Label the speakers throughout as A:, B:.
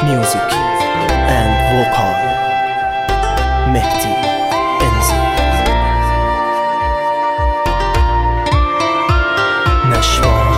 A: Music and vocal مهدی انزی نشوان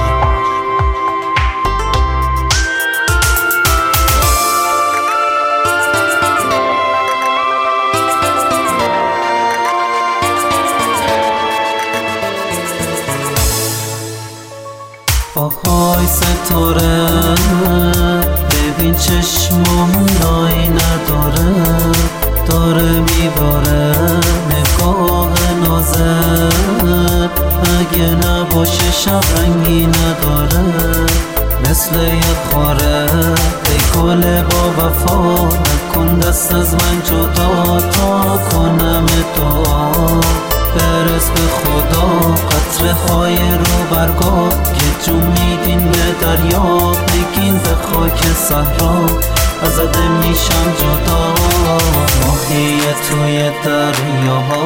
B: آهای ستاره ببین چشمام نایی نداره، داره میباره نگاه نازت، اگه نباشه شب رنگی نداره، مثل یه خاره ای گل با وفا، نکن دست از من جدا تا کنم دعا، برس به خدا قطره های رو برگاه که جون میدین به دریا، بگین به خاک صحرا ازت میشم جدا، ماهی توی دریاها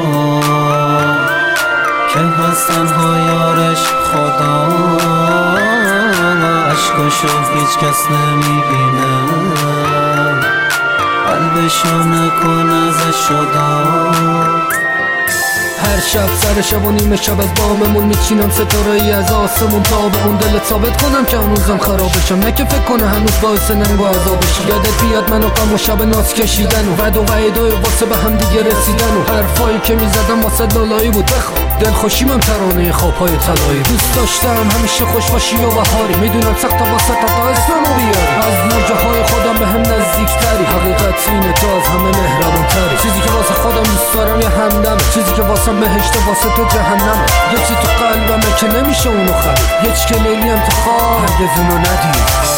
B: که هستن ها یارش خدا، عشقشو هیچ کس نمیبینه، قلبشو نکن ازش جدا.
C: هر شب سر شب و نیمه شب از باممون میچینم ستاره‌ای از آسمون تا به اون دلت ثابت کنم که هنوزم خرابشم، نه که فکر کنه هنوز باعث ننگ و عذابشی. یادت بیاد من و غم و شب ناز کشیدن و وعد و وعیدای واسه به هم دیگه رسیدن و حرفایی که میزدم واسه لالایی بود. بخوام دلخوشیمم ترانه خوابهای طلایی، دوست داشتم همیشه خوش باشی و بهاری، میدونم سخت واسه تا اسممو بیاری، از موجه های خودم به هم نزدیکتری، حقیقت اینه تو از همه مهربونتری، چیزی که واسه خودم دوست دارم یه همدمه، چیزی که واسه بهشت واسه تو جهنمه، یه چی تو قلبمه که نمیشه اونو خرید، یه چی که لیلی هم تو خواه هرگز اونو ندید.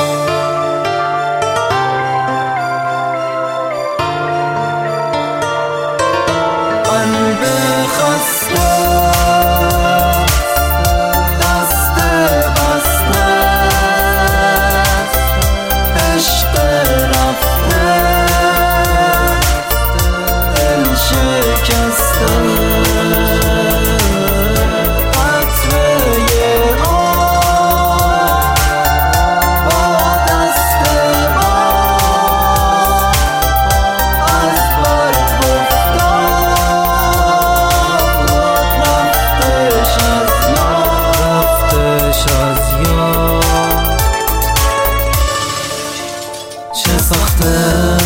B: چه سخته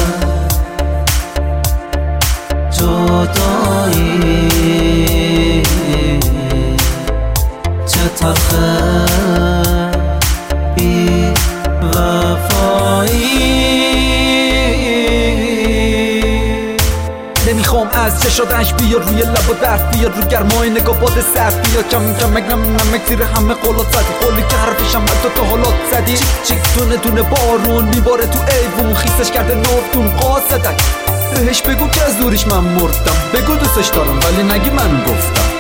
B: جدایی، چه تلخه بی وفایی،
D: نمیخوام از چشادش بیاد روی لب و درد بیاد، رو گرمای نگاه باد سرد بیاد، کم کم نمک زیر همه قولات زدی، قولی که حرفشم حتی تو حالات زدی، چیک چیک دونه دونه بارون میباره تو ایوون، خیسش کرده نافتون قاصدک، بهش بگو که از دوریش من مردم، بگو دوستش دارم ولی نگی من گفتم.